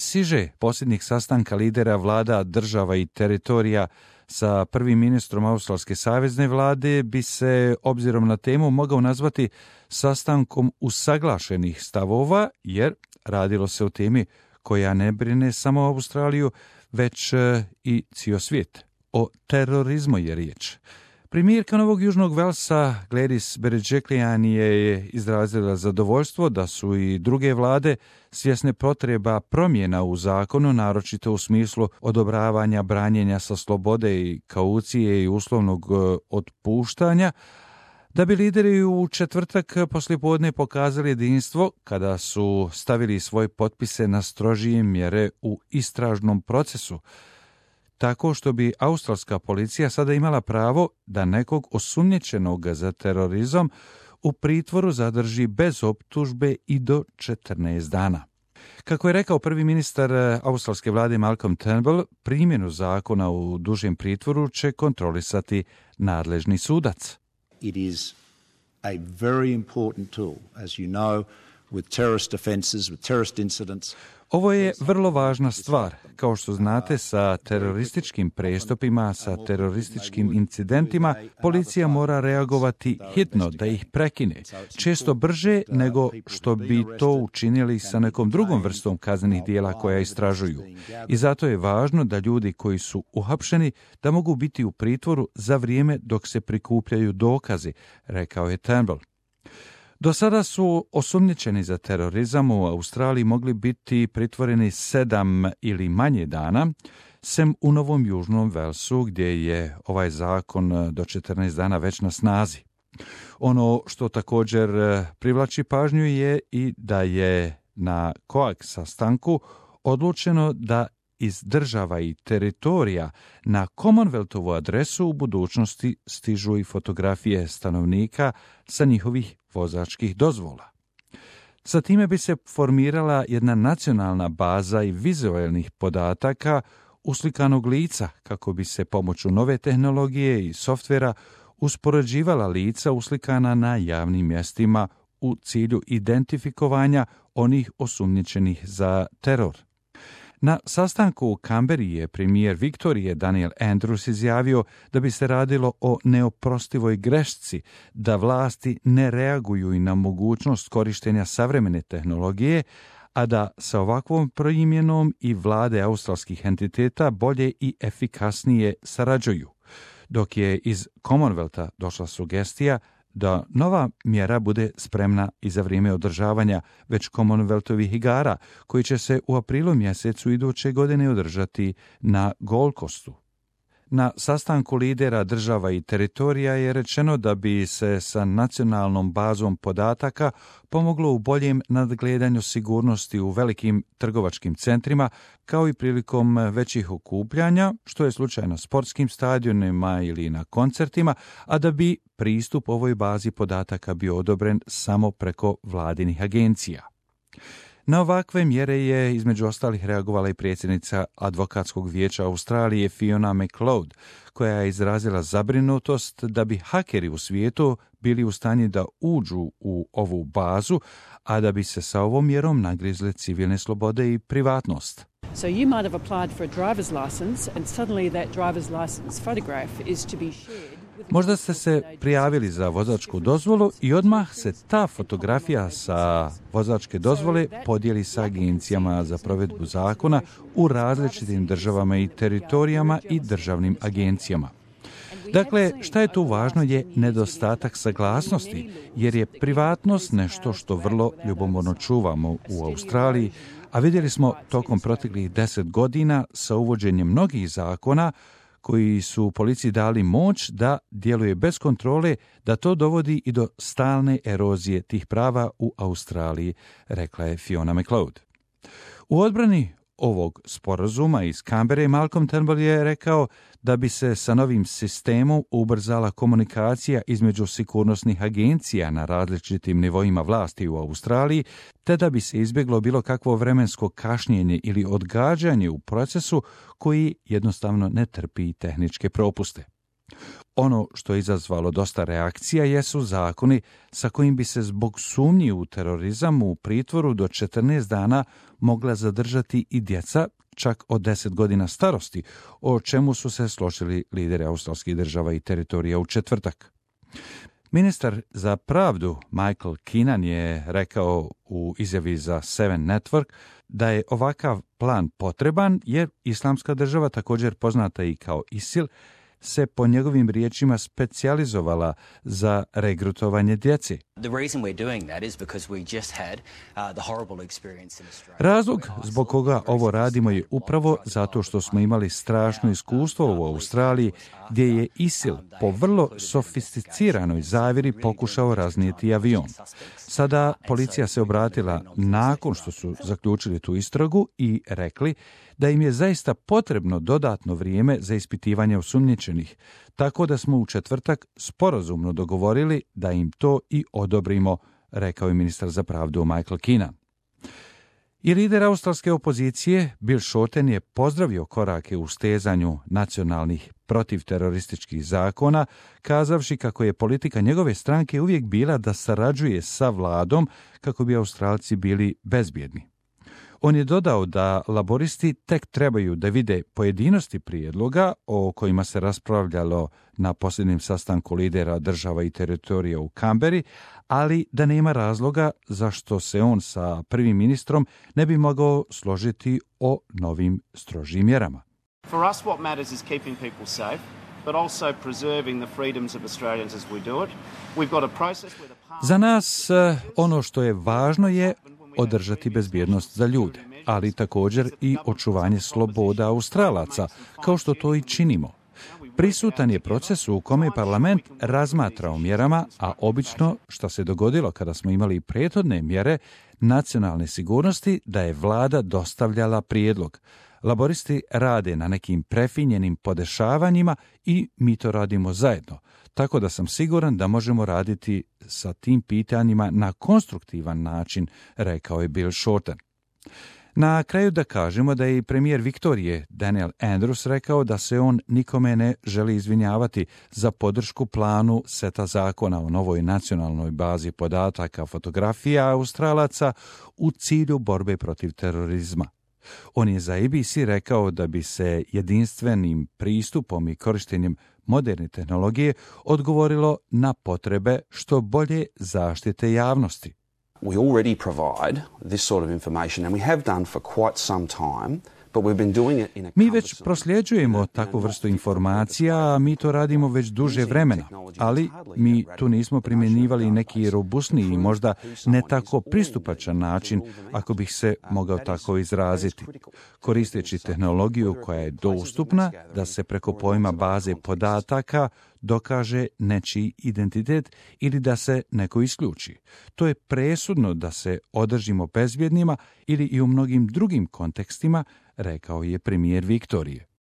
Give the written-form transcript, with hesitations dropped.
siže posljednjih sastanka lidera vlada, država i teritorija sa prvim ministrom australske savezne vlade bi se, obzirom na temu, mogao nazvati sastankom usaglašenih stavova, jer radilo se o temi koja ne brine samo Australiju, već i cijel svijet. O terorizmu je riječ. Premijerka Novog Južnog Velsa Gladys Berejiklian je izrazila zadovoljstvo da su i druge vlade svjesne potreba promjena u zakonu, naročito u smislu odobravanja branjenja sa slobode i kaucije i uslovnog otpuštanja, da bi lideri u četvrtak poslijepodne pokazali jedinstvo kada su stavili svoje potpise na strožije mjere u istražnom procesu, tako što bi australska policija sada imala pravo da nekog osumnjičenog za terorizam u pritvoru zadrži bez optužbe i do 14 dana. Kako je rekao prvi ministar australske vlade Malcolm Turnbull, primjenu zakona u dužem pritvoru će kontrolisati nadležni sudac. It is a very important tool, as you know, with terrorist offences, with terrorist incidents. Ovo je vrlo važna stvar. Kao što znate, sa terorističkim prestupima, sa terorističkim incidentima, policija mora reagovati hitno da ih prekine, često brže nego što bi to učinili sa nekom drugom vrstom kaznenih dijela koja istražuju. I zato je važno da ljudi koji su uhapšeni da mogu biti u pritvoru za vrijeme dok se prikupljaju dokazi, rekao je Turnbull. Do sada su osumnjičeni za terorizam u Australiji mogli biti pritvoreni 7 ili manje dana, sem u Novom Južnom Velsu gdje je ovaj zakon do 14 dana već na snazi. Ono što također privlači pažnju je i da je na COAG sastanku odlučeno da iz država i teritorija na Commonwealthovu adresu u budućnosti stižu i fotografije stanovnika sa njihovih vozačkih dozvola. Sa time bi se formirala jedna nacionalna baza i vizualnih podataka uslikanog lica, kako bi se pomoću nove tehnologije i softvera uspoređivala lica uslikana na javnim mjestima u cilju identifikovanja onih osumnjičenih za teror. Na sastanku u Kamberi je premijer Viktorije Daniel Andrews izjavio da bi se radilo o neoprostivoj grešci, da vlasti ne reaguju i na mogućnost korištenja savremene tehnologije, a da sa ovakvom primjenom i vlade australskih entiteta bolje i efikasnije sarađuju. Dok je iz Commonwealtha došla sugestija da nova mjera bude spremna i za vrijeme održavanja već Commonwealthovih igara, koji će se u aprilu mjesecu iduće godine održati na Gold Coastu. Na sastanku lidera država i teritorija je rečeno da bi se sa nacionalnom bazom podataka pomoglo u boljem nadgledanju sigurnosti u velikim trgovačkim centrima, kao i prilikom većih okupljanja, što je slučaj na sportskim stadionima ili na koncertima, a da bi pristup ovoj bazi podataka bio odobren samo preko vladinih agencija. Na ovakve mjere je između ostalih reagovala i predsjednica Advokatskog vijeća Australije Fiona McLeod, koja je izrazila zabrinutost da bi hakeri u svijetu bili u stanju da uđu u ovu bazu, a da bi se sa ovom mjerom nagrizle civilne slobode i privatnost. So you might have applied for a driver's license and suddenly that driver's license photograph is to be shared. Možda ste se prijavili za vozačku dozvolu i odmah se ta fotografija sa vozačke dozvole podijeli sa agencijama za provedbu zakona u različitim državama i teritorijama i državnim agencijama. Dakle, šta je tu važno je nedostatak saglasnosti, jer je privatnost nešto što vrlo ljubomorno čuvamo u Australiji, a vidjeli smo tokom proteklih 10 godina sa uvođenjem mnogih zakona koji su policiji dali moć da djeluje bez kontrole, da to dovodi i do stalne erozije tih prava u Australiji, rekla je Fiona McLeod. U odbrani ovog sporazuma iz Kambere Malcolm Turnbull je rekao da bi se sa novim sistemom ubrzala komunikacija između sigurnosnih agencija na različitim nivoima vlasti u Australiji, te da bi se izbjeglo bilo kakvo vremensko kašnjenje ili odgađanje u procesu koji jednostavno ne trpi tehničke propuste. Ono što je izazvalo dosta reakcija jesu zakoni sa kojim bi se zbog sumnji u terorizam u pritvoru do 14 dana mogla zadržati i djeca čak od 10 godina starosti, o čemu su se složili lideri australskih država i teritorija u četvrtak. Ministar za pravdu Michael Keenan je rekao u izjavi za Seven Network da je ovakav plan potreban jer Islamska država, također poznata i kao ISIL, se po njegovim riječima specijalizovala za regrutovanje djece. Razlog zbog koga ovo radimo je upravo zato što smo imali strašno iskustvo u Australiji gdje je ISIL po vrlo sofisticiranoj zavjeri pokušao raznijeti avion. Sada policija se obratila nakon što su zaključili tu istragu i rekli da im je zaista potrebno dodatno vrijeme za ispitivanje osumnjičenih, tako da smo u četvrtak sporazumno dogovorili da im to i odobrimo, rekao je ministar za pravdu Michael Keenan. I lider australske opozicije Bill Shorten je pozdravio korake u stezanju nacionalnih protivterorističkih zakona, kazavši kako je politika njegove stranke uvijek bila da sarađuje sa vladom kako bi Australci bili bezbjedni. On je dodao da laboristi tek trebaju da vide pojedinosti prijedloga o kojima se raspravljalo na posljednjem sastanku lidera država i teritorija u Kamberi, ali da nema razloga zašto se on sa prvim ministrom ne bi mogao složiti o novim strožim mjerama. For us what matters is keeping people safe, but also preserving the freedoms of Australians as we do it. We've got a process where the Za nas ono što je važno je održati bezbjednost za ljude, ali također i očuvanje sloboda Australaca, kao što to i činimo. Prisutan je proces u kome parlament razmatra o mjerama, a obično, što se dogodilo kada smo imali prethodne mjere nacionalne sigurnosti, da je vlada dostavljala prijedlog. Laboristi rade na nekim prefinjenim podešavanjima i mi to radimo zajedno. Tako da sam siguran da možemo raditi sa tim pitanjima na konstruktivan način, rekao je Bill Shorten. Na kraju da kažemo da je i premijer Viktorije Daniel Andrews rekao da se on nikome ne želi izvinjavati za podršku planu seta zakona o novoj nacionalnoj bazi podataka fotografija Australaca u cilju borbe protiv terorizma. On je za ABC rekao da bi se jedinstvenim pristupom i korištenjem moderne tehnologije odgovorilo na potrebe što bolje zaštite javnosti. We already provide this sort of information and we have done for quite some time. Mi već prosljeđujemo takvu vrstu informacija, a mi to radimo već duže vremena, ali mi tu nismo primjenjivali neki robustniji i možda ne tako pristupačan način, ako bih se mogao tako izraziti. Koristeći tehnologiju koja je dostupna da se preko pojma baze podataka dokaže nečiji identitet ili da se neko isključi. To je presudno da se održimo bezbjednima ili i u mnogim drugim kontekstima, rekao je premijer Viktorije.